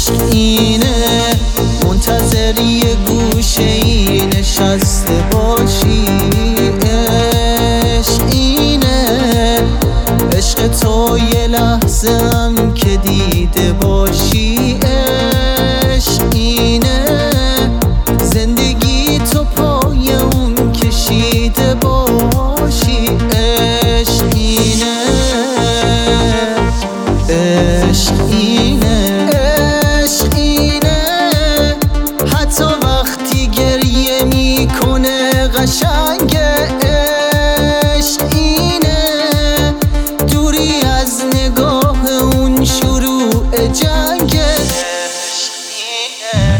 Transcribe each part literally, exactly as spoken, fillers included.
عشق اینه، منتظر یه گوشه ای نشسته باشی. عشق اینه، عشق تو یه لحظه هم که دیده باشی. عشق اینه، زندگی تو پای اون کشیده باشی. عشق اینه، عشق اینه، عشق اینه، حتی وقتی گریه میکنه قشنگه. عشق اینه، دوری از نگاه اون شروع جنگه. عشق اینه.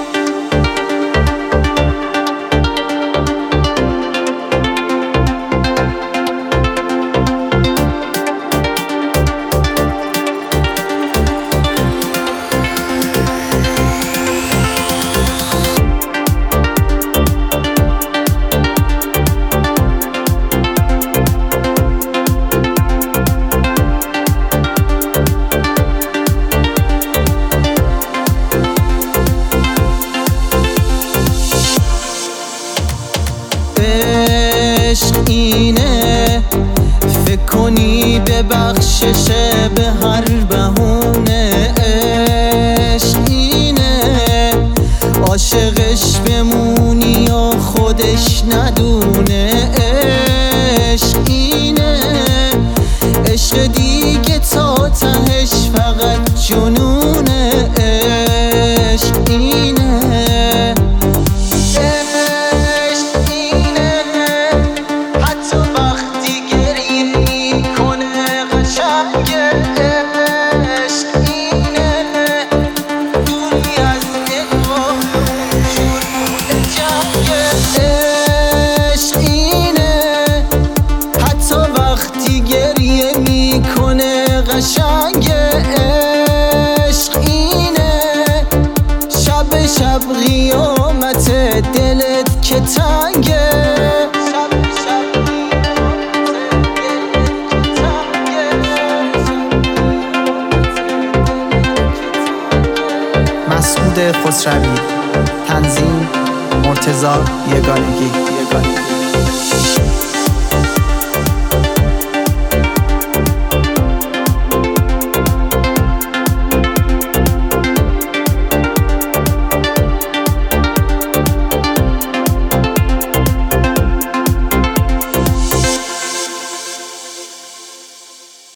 عشق اینه، فکر کنی به بخشش به هر بهونه. عشق اینه، عاشقش بمونی یا خودش ندونه. عشق اینه، عشق دیگه تا تهش فقط جنونه. عشق اینه، قشنگه. عشق اینه، شب شب قیامت دلت که تنگه. شب شب مسعود خسروی، تنظیم مرتضی یگانگی.